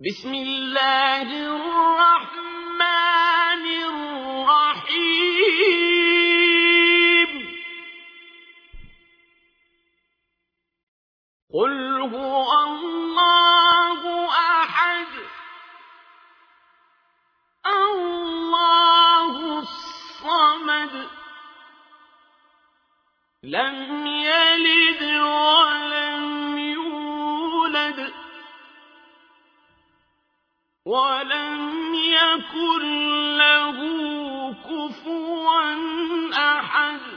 بسم الله الرحمن الرحيم قل هو الله أحد الله الصمد لم يلد ولم يولد ولم يكن له كفوا أحد